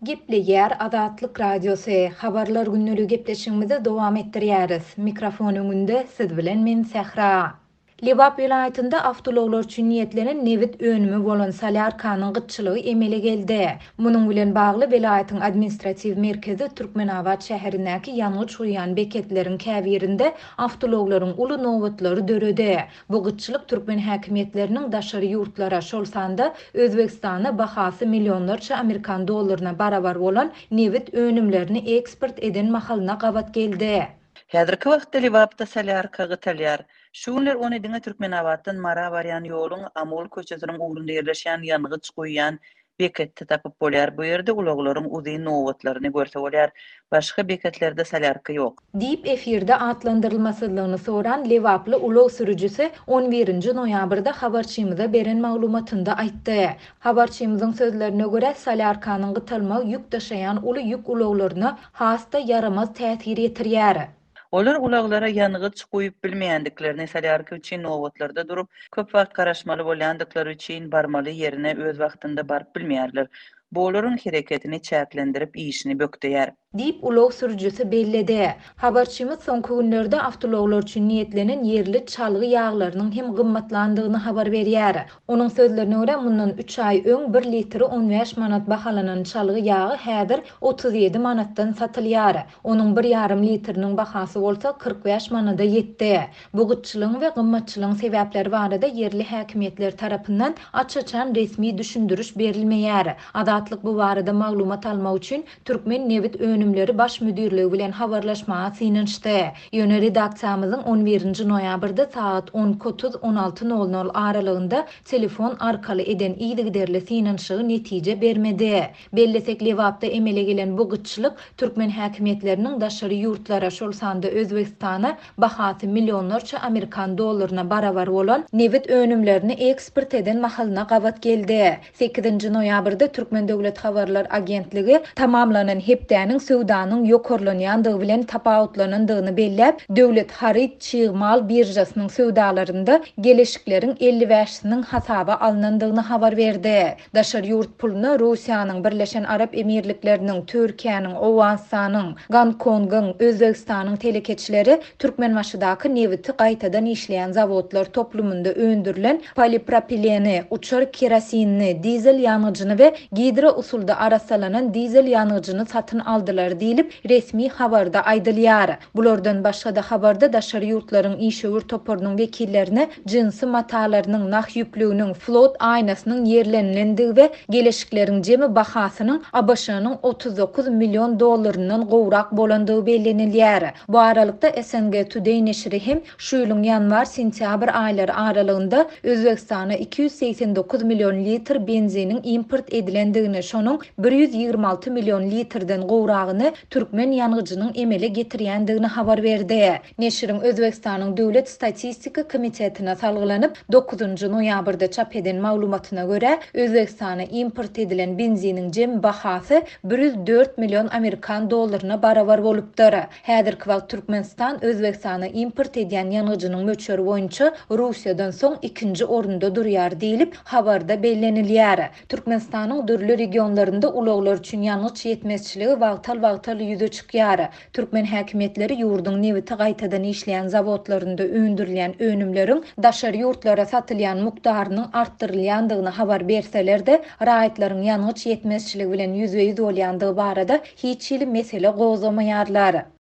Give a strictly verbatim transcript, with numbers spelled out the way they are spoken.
Gepleýär Azatlyk Radiosy. Habarlar günnäli gepleşigimizi dowam etdirýäris. Mikrofon öňünde siz bilen men Sähra. Lebap vilayatynda awtologlar üçin niýetlenen nevit önümi bolan Salyarkanyň gytçylygy emele geldi. Munyň bilen bagly vilayatyň administrativ merkezi Türkmenabad şäherindäki ýanygy çuýan beketleriň käbirinde awtologlaryň uly nowatlary döredi. Bu gytçylyk türkmen häkimetleriniň daşary ýurtlara şol sanda Özbekistana bahasy millionlarça Amerikan dollaryna barabar bolan nevit önümlerini eksport eden mahalyna gabat geldi. Häzirki wagtda Lebapda Salyarka gytalýar. Şu günler on yedi Türkmenabatdan Mara barýan ýoluň Amol köçesiniň ugrunda ýerleşýän ýanygy çuýan beketde tapyp bolýar. Bu ýerde ulaglaryň uzy nowatlaryny görse bolýar. Başga beketlerde Salyarka ýok. Diýip efirde atlandyrylmasylygyny soran Lebaply ulag sürüjüsi on birinji noýabrda habarçymyza beren maglumatynda aýtdy. Habarçymyzyň sözlerine görä Salyarkanyň gytalma ýük daşaýan uly ýük ulaglaryna hasta yaramaz täsir ýetirýär. Olar ulaglara ýanygy çuýup bilmeýändiklerini Salyarka üçin nowatlarda durup köp wagt garaşmaly bolýandyklary üçin barmaly ýerine öz wagtynda baryp bilmeýärler. Bu olaryň hereketini çäklendirip işini bökdeýär. Diýip ulag sürüjüsi belledi. Habarçymyz soňky günlerde awtologlar üçin niýetlenen ýerli çalgy ýağlarynyň hem gymmatlandygyny habar berýär. Onuň sözlerine görä mundan üç ay öň bir litri on beş manat bahalanan çalgy ýagy häzir otuz ýedi manatdan satylýar. Onuň bir ýarym litriniň bahasy bolsa kırk beş manada ýetdi. Bu gytçylygyň we gymmatçylygyň sebäpleri barada yerli häkimetler tarapyndan açaçan resmi düşündürüş berilmeýär. Azatlyk bu barada maglumat almak üçin Türkmen Nevit Önümleri baş müdürligi bilen habarlaşmaga synynçdy. Ýöne redaksiýamyzyň on birinji noýabrda saat on otuz on alty nol nol aralygynda telefon arkaly eden ýygyderli synynçygy netije bermedi. Bellesek Lebapda emele gelen bu gytçylyk türkmen häkimetleriniň daşary ýurtlara şol sanda Özbekistana bahasy millionlarça Amerikan dollaryna barabar bolan nevit önümlerini eksport eden mahalyna gabat geldi. sekizinji noýabrda Türkmen Döwlet Habarlar Agentligi tamamlanan hepdäniň söwdanyň ýokarlanýandygy bilen tapawutlanandygyny belläp, Döwlet Haryt Çyğmal birjasynyň söwdalarynda geleşikleriň elli beşiniň hasaba alınandygyny habar berdi. Daşary ýurt puluna Russiýanyň Birleşen Arap Emirlikläriniň, Türkiýanyň, Owganistanyň, Gonkonggyň, Özbekistanyň telekeçileri Türkmenbaşydaky neviti gaýtadan işleýän zawodlar toplumunda öndürilen polipropileni, uçar kerosinini, dizel ýanygyny we gidro usulda arasalanan dizel ýanygyny satyn aldylar diýilip resmi habarda aýdylýar. Bulardan başga da habarda daşary ýurtlaryň işöwür toporunyň wekillerine jinsy matalarynyň nah ýüplüğiniň flot aynasynyň ýerlenilendigi we geleşikleriň jemi bahasynyň A B Ş'nyň otuz dokuz million dollarynyň gowrak bolandygy bellenilýär. Bu aralykda S N G Today neşri hem şu ýylyň ýanwar-sentýabr aýlary aralygynda Özbekistana iki yüz seksen dokuz million litr benzinin import edilendigini, şonuň bir yüz ýygrima alty million litrden gowragyny türkmen ýanygyjynyň emele getirýändigini habar berdi. Neşriň Özbekistanyň Döwlet Statistika Komitetine salgylanyp dokuzunji noýabrda çap eden maglumatyna görä Özbekistana import edilen benzinin jem bahasy bir yüz dört million Amerikan dollaryna barabar bolupdyr. Häzirki wagt Türkmenistan Özbekistana import edýän ýanygyjynyň möçeri boýunça Russiýadan soň ikinji orunda durýar diýilip habarda bellenilýär. Türkmenistanyň dürli regionlarynda ulaglar üçin ýanygy ýetmezçiligi wagtal-wagtal ýüze çykýar. Türkmen häkimetleri ýurduň neviti gaýtadan işleýän zawodlarynda öndürilen önümleriň daşary ýurtlara satylýan mukdarynyň artdyrylýandygyny habar berseler-de, raýatlaryň ýanygy ýetmezçiligi bilen ýüze ýüz bolýandygy barada hiç ýyly mesele gozamaýarlar.